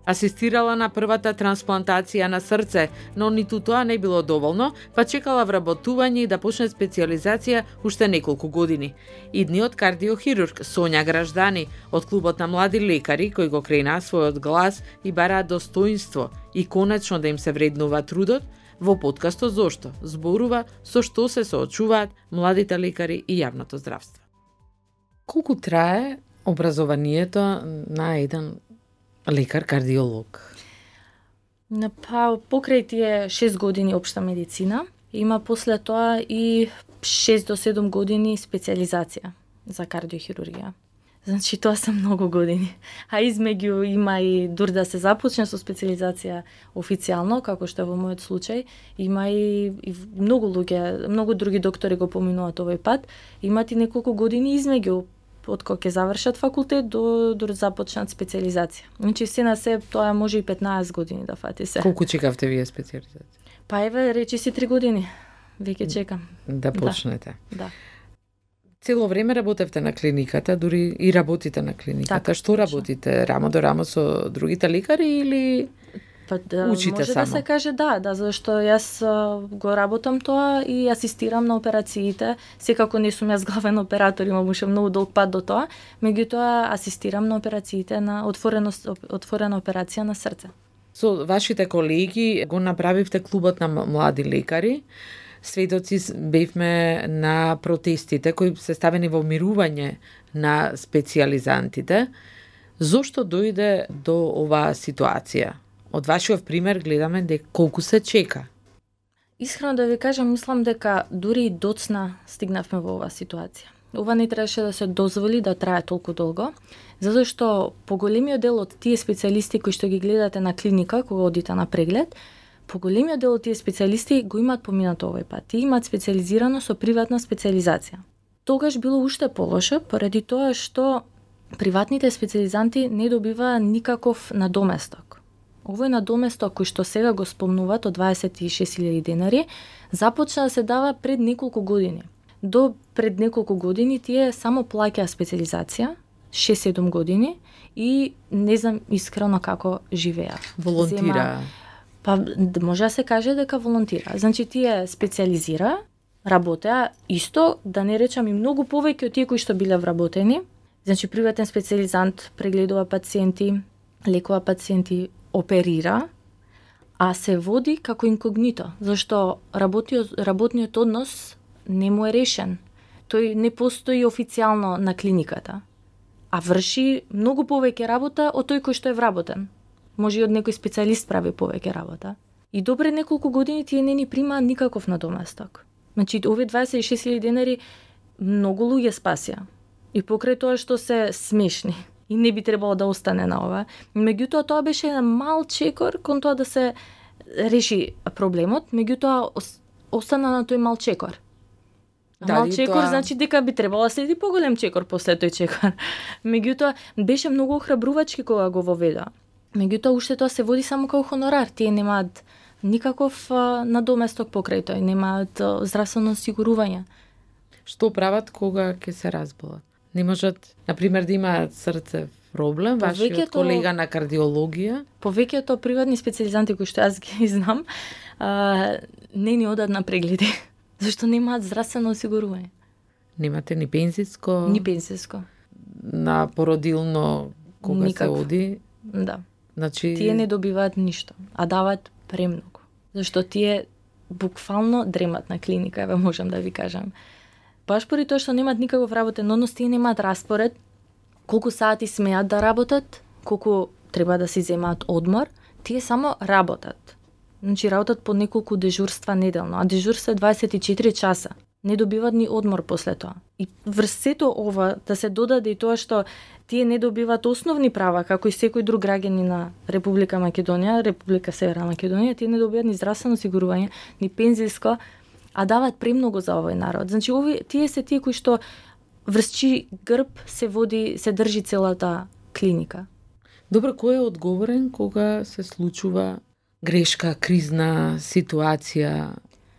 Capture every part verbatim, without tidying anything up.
Асистирала на првата трансплантација на срце, но ниту тоа не било доволно, па чекала вработување и да почне специјализација уште неколку години. Идниот кардиохирург Сонја Граждани од клубот на млади лекари кои го кренаа својот глас и бараат достоинство и конечно да им се вреднува трудот, во подкастот Зошто зборува со што се соочуваат младите лекари и јавното здравство. Колку трае образованието на еден лекар-кардиолог? Па, покрај тие шест години општа медицина, има после тоа и шест до седум години специјализација за кардиохирургија. Значи, тоа се многу години. А измеѓу има и дур да се започне со специјализација официјално, како што во мојот случај, има и, и многу луѓе, многу други доктори го поминуваат овој пат, имат и неколку години измеѓу од кога ќе завршат факултет до до започнат специјализација. Значи се на се тоа може и петнаесет години да фати се. Колку чекавте вие специјализација? Па еве речи си три години. Веќе чекам. Да почнете. Да. да. Цело време работевте на клиниката, дури и работите на клиниката. Така, што работите? Рамо до рамо со другите лекари или Па да, учите може само? Да се каже да, да, зашто јас го работам тоа и асистирам на операциите. Секако не сум јас главен оператор, имам уште многу долг пат до тоа, меѓутоа асистирам на операциите на отворено отворена операција на срце. Со вашите колеги го направивте клубот на млади лекари. Сведоци бевме на протестите кои се ставени во мирување на специјализантите. Зошто дојде до оваа ситуација? Од вашиот пример гледаме дека колку се чека. Искрено да ви кажам, мислам дека дури и доцна стигнавме во оваа ситуација. Ова не требаше да се дозволи да трае толку долго, затоа што поголемиот дел од тие специјалисти кои што ги гледате на клиника кога одите на преглед, поголемиот дел од тие специјалисти го имаат поминато овој пат. Тие имаат специјализирано со приватна специјализација. Тогаш било уште полошо поради тоа што приватните специјализанти не добиваа никаков надоместок. Овој надоместок кој што сега го спомнуваат од дваесет и шест илјади денари, започна да се дава пред неколку години. До пред неколку години тие само плаќаа специјализација, шест-седум години, и не знам искрено како живеа. Волонтира. Па може да се каже дека волонтира. Значи тие специјализира, работеа исто, да не речам и многу повеќе од тие кои што биле вработени. Значи приватен специјализант прегледува пациенти, лекува пациенти, оперира, а се води како инкогнито, зашто работниот, работниот однос не му е решен. Тој не постои официјално на клиниката, а врши многу повеќе работа од тој кој што е вработен. Може и од некој специјалист прави повеќе работа. И до пред неколку години тие не ни примаат никаков надоместок. Значи, овие дваесет и шест илјади денари многу луѓе спасија. И покрај тоа што се смешни. И не би требало да остане на ова. Меѓутоа, тоа беше еден мал чекор кон тоа да се реши проблемот, меѓутоа остана на тој мал чекор. Дали мал чекор тоа... значи дека би требало да следи поголем чекор после тој чекор. Меѓутоа, беше многу охрабрувачки кога го воведоа. Меѓутоа, уште тоа се води само како хонорар. Тие немаат никаков а, надоместок покрај тој, немаат а, здравствено осигурување. Што прават кога ќе се разболат? Не можат, например, да имаат срце проблем, вашиот Повеќето... колега на кардиологија? Повеќето приватни специјализанти кои што јас ги знам, а, не ни одат на прегледи, зашто немаат здравствено осигурување. Немате ни пензиско? Ни пензиско. На породилно кога Никакво. се оди? Да. Значи... Тие не добиваат ништо, а даваат премногу. Зашто тие буквално дремат на клиника, еве можам да ви кажам. Баш поради тоа што немаат никаков работен однос, тие немаат распоред колку сати смеат да работат, колку треба да си земаат одмор, тие само работат. Значи работат по неколку дежурства неделно, а дежурство е дваесет и четири часа. Не добиваат ни одмор после тоа. И врз сето ова да се додаде и тоа што тие не добиваат основни права, како и секој друг граѓанин на Република Македонија, Република Северна Македонија, тие не добиваат ни здравствено осигурување, ни пензиско, а даваат премногу за овој народ. Значи, ови, тие се тие кои што врз чии грб се води, се држи целата клиника. Добро, кој е одговорен кога се случува грешка, кризна ситуација,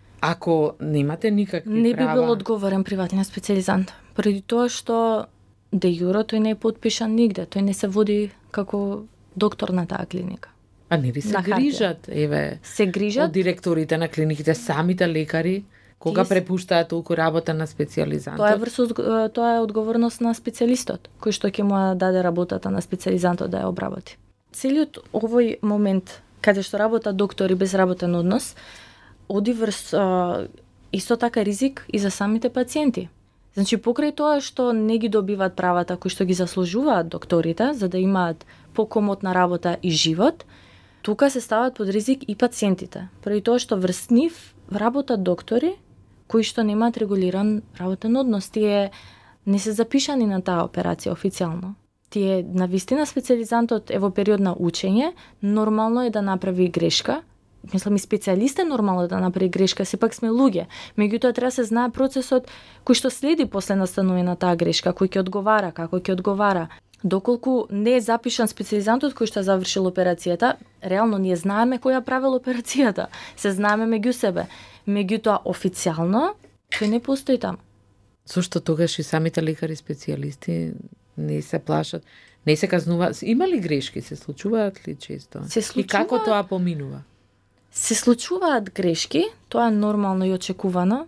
ако немате никакви не права? Не би бил одговорен приватниот специјализант, преди тоа што де јуро тој не е потпишан нигде, тој не се води како доктор на таа клиника. А не ли се На хартија. грижат, еве, Се грижат, од директорите на клиниките, самите лекари, кога Тие с- препуштаат толку работа на специјализантот? тоа е врз одг- тоа е одговорност на специјалистот, кој што ќе му ја даде работата на специјализантот да ја обработи. Целиот овој момент каде што работат доктори без работен однос, оди врз а, исто така ризик и за самите пациенти. Значи, покрај тоа што не ги добиваат правата кои што ги заслужуваат докторите, за да имаат покомотна работа и живот, тука се стават под ризик и пациентите. Преди тоа што врз нив работат доктори кои што немаат регулиран работен однос. Тие не се запишани на таа операција официјално. Тие навистина специјализантот е во период на учење, нормално е да направи грешка. Мислам, и специјалист е нормално да направи грешка, сепак сме луѓе. Меѓутоа треба се знае процесот кој што следи после настанување на таа грешка, кој ќе одговара, како ќе одговара. Доколку не е запишан специјализантот кој што е завршил операцијата, реално ние знаеме кој ја правил операцијата, се знаеме меѓу себе. Меѓутоа официјално тој не постои таму. Зошто тогаш и самите лекари специјалисти не се плашат, не се казнуваат? Има ли грешки, се случуваат ли често? Се И како случуваат. тоа поминува? Се случуваат грешки, тоа е нормално и очекувано.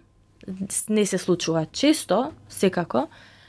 Не се случуваат често, секако.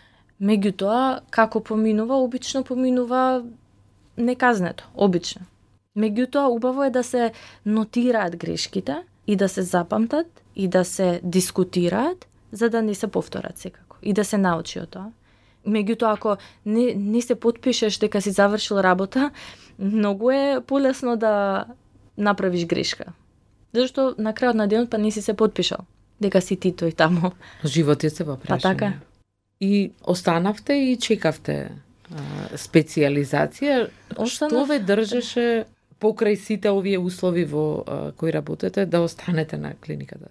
Меѓутоа, како поминува, обично поминува неказнето, обично. Меѓутоа, убаво е да се нотираат грешките и да се запамтат и да се дискутираат, за да не се повторат секако и да се научи од тоа. Меѓутоа, ако не, не се потпишеш дека си завршил работа, многу е полесно да направиш грешка. Зашто на крајот на денот па не си се потпишал дека си ти тој таму. Живот е се во прашање. Па така. И останавте и чекавте а, специјализација. Останав- Што ве држеше покрај сите овие услови во а, кои работите да останете на клиниката?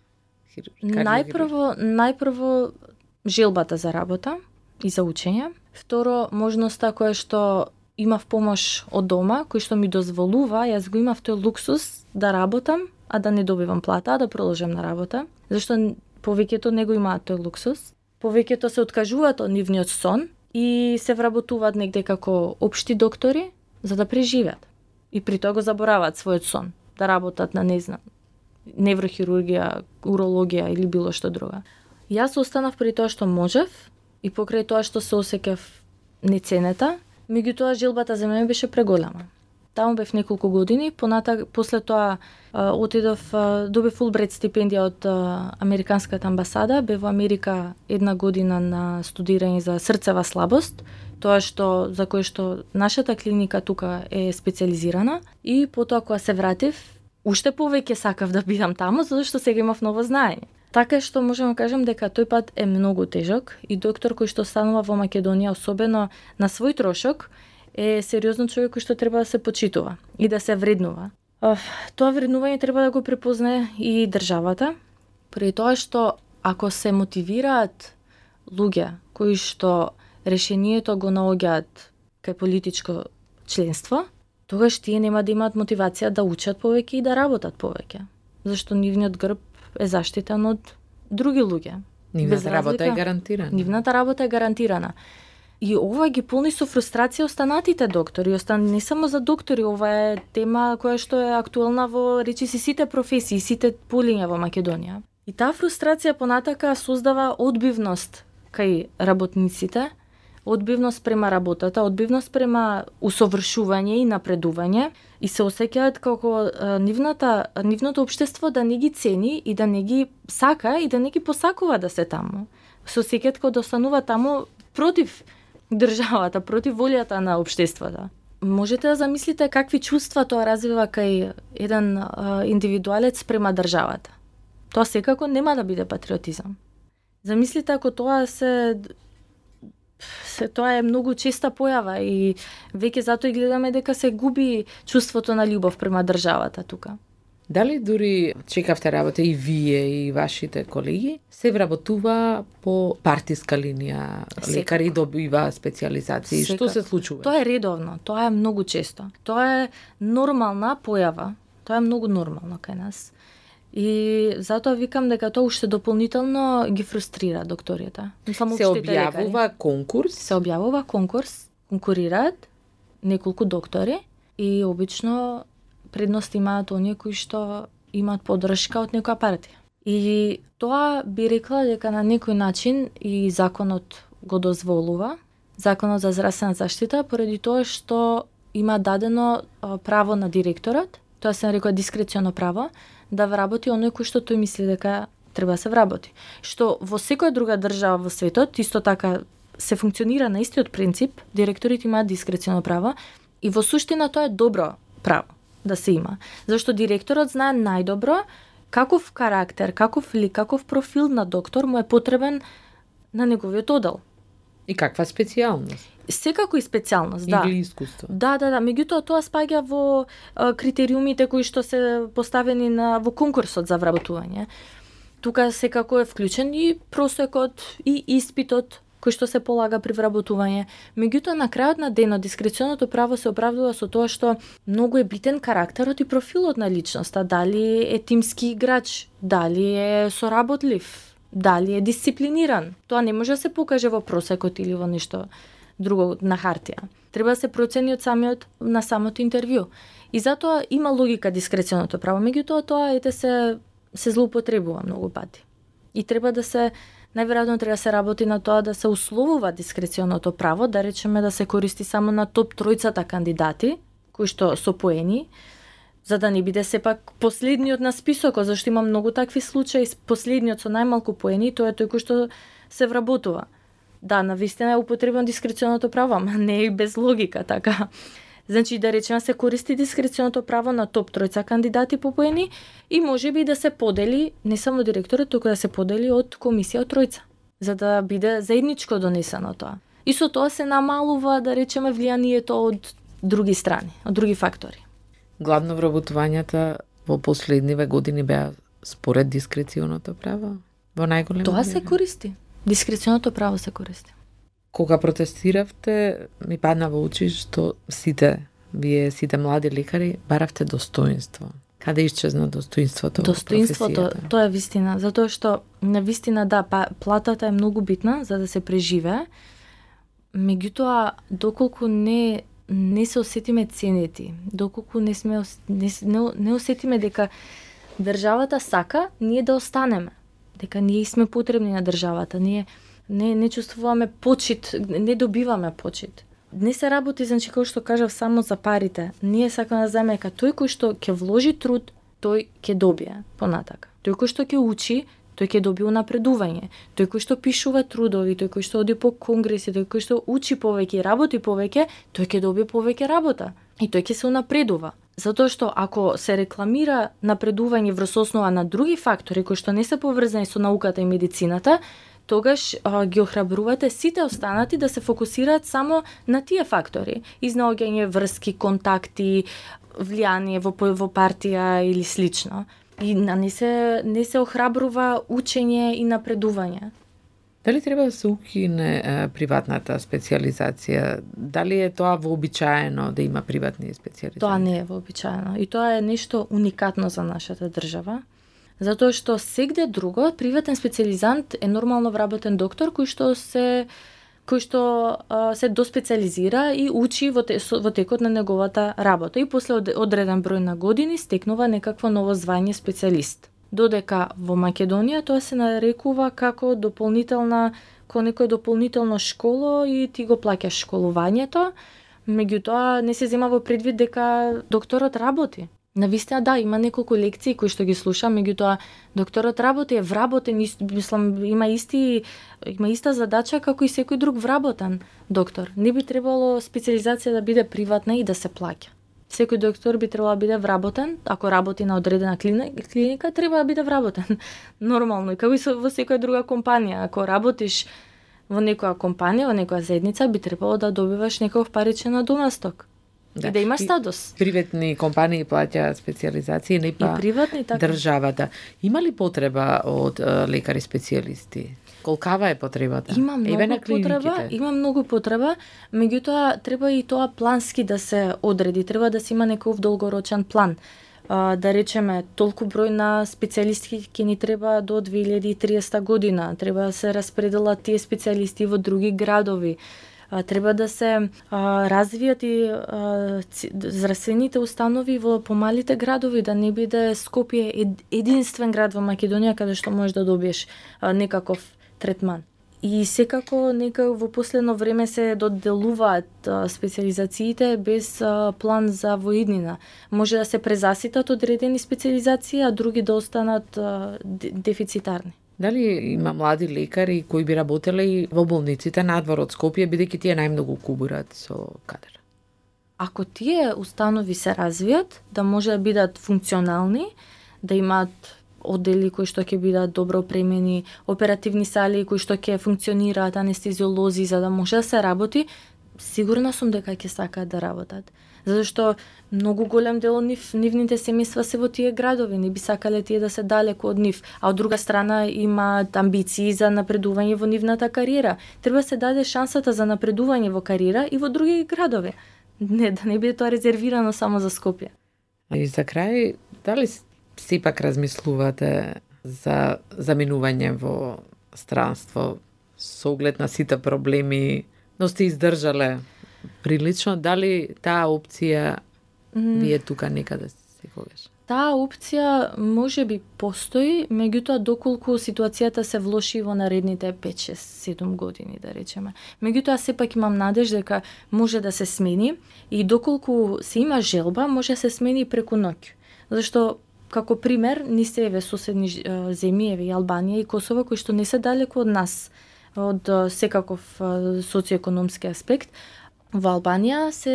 Хирург- Најпрво, најпрво желбата за работа и за учење. Второ, можноста која што имав помош од дома, кој што ми дозволува, јас го имав тој луксус да работам, а да не добивам плата, а да продолжам на работа. Зашто повеќето не го имаат тој луксус. Повеќето се откажуваат од нивниот сон и се вработуваат негде како општи доктори за да преживеат. И при тоа го забораваат својот сон, да работат на, не знам, неврохирургија, урологија или било што друго. Јас останав при тоа што можев и покрај тоа што се осеќав неценета, меѓутоа желбата за мене беше преголема. Таму бев неколку години, поната после тоа а, отидов, а, добив Фулбрайт стипендија од а, Американската амбасада, бев во Америка една година на студирање за срцева слабост, тоа што за кое што нашата клиника тука е специјализирана, и потоа кога се вратив, уште повеќе сакав да бидам таму, затоа што сега имав ново знаење. Така што можам да кажам дека тој пат е многу тежок и доктор кој што станува во Македонија, особено на свој трошок, е сериозно човек кој што треба да се почитува и да се вреднува. Тоа вреднување треба да го препознае и државата, преди тоа што ако се мотивираат луѓе кои што решението го наоѓаат кај политичко членство, тогаш тие нема да имаат мотивација да учат повеќе и да работат повеќе. Зашто нивниот грб е заштитен од други луѓе. Без Нивната работа е разлика. гарантирана. Нивната работа е гарантирана. И ова ги полни со фрустрација останатите доктори. Остан не само за доктори, ова е тема која што е актуелна во речиси сите професии, сите полиња во Македонија. И таа фрустрација понатака создава одбивност кај работниците, одбивност према работата, одбивност према усовршување и напредување, и се осеќаат како а, нивната, нивното општество да не ги цени и да не ги сака и да не ги посакува да се таму. Се осеќаат како да останува таму против државата, против волјата на општеството. Можете да замислите какви чувства тоа развива кај еден а, индивидуалец према државата. Тоа секако нема да биде патриотизам. Замислите ако тоа се се тоа е многу честа појава и веќе затоа и гледаме дека се губи чувството на љубов према државата тука. Дали дури чекавте работа и вие и вашите колеги, се вработува по партиска линија, Секако. лекари добива специјализации. Што се случува? Тоа е редовно, тоа е многу често. Тоа е нормална појава. Тоа е многу нормално кај нас. И затоа викам дека тоа уште дополнително ги фрустрира докторите. Мислам, Се општите објавува лекари. конкурс. Се објавува конкурс, конкурираат неколку доктори и обично предност имаат оние кои што имаат поддршка од некоја партија. И тоа би рекла дека на некој начин и законот го дозволува, законот за здравствена заштита, поради тоа што има дадено право на директорот, тоа се нарекува дискреционо право, да вработи оној кој што тој мисли дека треба да се вработи. Што во секоја друга држава во светот исто така се функционира на истиот принцип, директорите имаат дискреционо право и во суштина тоа е добро право да се има. Зашто директорот знае најдобро каков карактер, каков лик, каков профил на доктор му е потребен на неговиот одел. И каква специјалност? Секако и специјалност, да. Или искуство. Да, да, да. Меѓутоа тоа спаѓа во а, критериумите кои што се поставени на во конкурсот за вработување. Тука секако е вклучен и просекот и испитот кој што се полага при вработување. Меѓутоа, на крајот на денот, дискреционото право се оправдува со тоа што многу е битен карактерот и профилот на личноста. Дали е тимски играч, дали е соработлив, дали е дисциплиниран. Тоа не може да се покаже во просекот или во нешто друго на хартија. Треба да се процени од самиот на самото интервју. И затоа има логика дискреционото право. Меѓутоа, тоа ете се се злоупотребува многу пати. И треба да се најверојатно треба да се работи на тоа да се условува дискреционото право, да речеме да се користи само на топ тројцата кандидати, кои што со поени, за да не биде сепак последниот на списокот, зашто има многу такви случаи, последниот со најмалку поени, тоа е тој кој што се вработува. Да, навистина е употребено дискреционото право, ама не е без логика, така. Значи, да речеме, се користи дискреционото право на топ тројца кандидати по поени и може би да се подели, не само директорот, туку да се подели од комисија од тројца, за да биде заедничко донесено тоа. И со тоа се намалува, да речеме, влијанието од други страни, од други фактори. Главно вработувањата во последниве години беа според дискреционото право? Во најголема Тоа се користи. Дискреционото право се користи. Кога протестиравте, ми падна во очи што сите, вие сите млади лекари, баравте достоинство. Каде исчезна достоинството во Достоинството, професијата? тоа е вистина, затоа што на вистина да, па, платата е многу битна за да се преживее. Меѓутоа, доколку не не се осетиме ценети, доколку не сме не, не, не осетиме дека државата сака ние да останеме, дека ние сме потребни на државата, ние не не чувствуваме почит, не добиваме почит. Не се работи, значи, како што кажав, само за парите. Ние сакаме да знаеме дека тој кој што ќе вложи труд, тој ќе добие понатака. Тој кој што ќе учи, тој ќе добие напредување. Тој кој што пишува трудови, тој кој што оди по конгреси, тој кој што учи повеќе и работи повеќе, тој ќе добие повеќе работа. И тој ќе се унапредува. Затоа што ако се рекламира напредување врз основа на други фактори кои што не се поврзани со науката и медицината, тогаш а, ги охрабрувате сите останати да се фокусираат само на тие фактори. Изнаоѓање врски, контакти, влијание во, во партија или слично. И не се, не се охрабрува учење и напредување. Дали треба да се укине е, приватната специјализација? Дали е тоа вообичаено да има приватни специјализации? Тоа не е вообичаено. И тоа е нешто уникатно за нашата држава. Затоа што сегде друго, приватен специјализант е нормално вработен доктор кој што се кој што а, се доспециализира и учи во, те, во текот на неговата работа и после од, одреден број на години стекнува некакво ново звање специјалист. Додека во Македонија тоа се нарекува како дополнителна, како некој дополнително школо и ти го плаќаш школувањето, меѓутоа не се зема во предвид дека докторот работи. Навистина да, има неколку лекции кои што ги слушам, меѓутоа докторот работи, е вработен, мислам, има исти има иста задача како и секој друг вработен доктор. Не би требало специјализација да биде приватна и да се плаќа. Секој доктор би требало да биде вработен, ако работи на одредена клиника, треба да биде вработен. Нормално, и како и во секоја друга компанија, ако работиш во некоја компанија, во некоја заедница, би требало да добиваш некој паричен надоместок. Да. И да имаш статус. Приватни компании плаќаат специјализации, не па и приватни, така. Државата. Има ли потреба од лекари специјалисти? Колкава е потребата? Има многу потреба, има многу потреба, меѓутоа треба и тоа плански да се одреди, треба да се има некој долгорочен план. А, да речеме, толку број на специјалисти ќе ни треба до две илјади и триесета година, треба да се распределат тие специјалисти во други градови. А, треба да се а, развијат и а, здравствените установи во помалите градови, да не биде Скопје ед, единствен град во Македонија каде што можеш да добиеш а, некаков третман. И секако нека во последно време се доделуваат а, специализациите без а, план за воиднина. Може да се презаситат одредени специализации, а други да останат а, дефицитарни. Дали има млади лекари кои би работеле во болниците надвор од Скопје, бидејќи тие најмногу кубурат со кадер? Ако тие установи се развијат, да може да бидат функционални, да имаат оддели кои што ќе бидат добро опремени, оперативни сали кои што ќе функционираат, анестезиолози, за да може да се работи, сигурна сум дека ќе сакаат да работат. Затоа што многу голем дел од нив, нивните семејства се во тие градови, не би сакале тие да се далеку од нив, а од друга страна имаат амбиции за напредување во нивната кариера. Треба се даде шансата за напредување во кариера и во други градови. Не, да не биде тоа резервирано само за Скопје. И за крај, дали сепак размислувате за заминување во странство со оглед на сите проблеми, но сте издржале прилично, дали таа опција ви е тука некаде секогаш? Таа опција може би постои, меѓутоа доколку ситуацијата се влоши во наредните пет, шест, седум години, да речеме. Меѓутоа сепак имам надеж дека може да се смени и доколку се има желба, може да се смени преку ноќ. Зашто како пример, ни се еве соседни земји, еве и Албанија и Косово, кои што не се далеку од нас, од секаков социоекономски аспект. Во Албанија се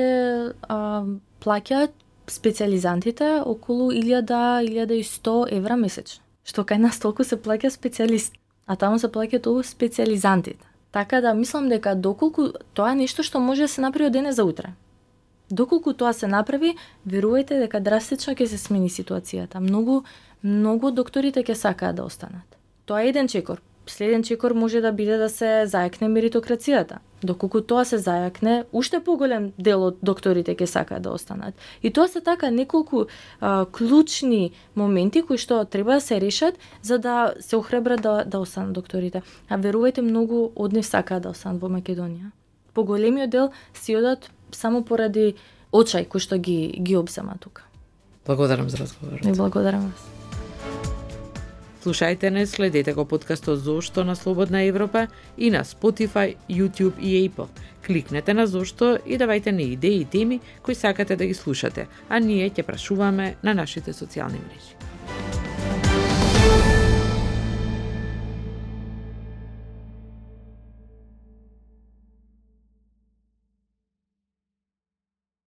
а, плаќаат специализантите околу илјада до илјада и сто евра месечно. Што кај нас толку се плаќа специјалист, а таму се плаќаат толку специализантите. Така да мислам дека доколку тоа е нешто што може да се направи од денес за утре. Доколку тоа се направи, верувајте дека драстично ќе се смени ситуацијата. Многу, многу докторите ќе сакаат да останат. Тоа е еден чекор. Следен чекор може да биде да се зајакне меритокрацијата. Доколку тоа се зајакне, уште поголем дел од докторите ќе сакаат да останат. И тоа се така неколку а, клучни моменти кои што треба да се решат за да се охрабрат да, да останат докторите. А верувајте, многу од нив сакаат да останат во Македонија. Поголемиот дел си одат само поради очај кој што ги ги обзема тука. Благодарам за разговорот. И благодарам вас. Слушајте не, следете го подкастот Зошто на Слободна Европа и на Spotify, YouTube и Apple. Кликнете на Зошто и давајте ни идеи и теми кои сакате да ги слушате, а ние ќе прашуваме на нашите социјални мрежи.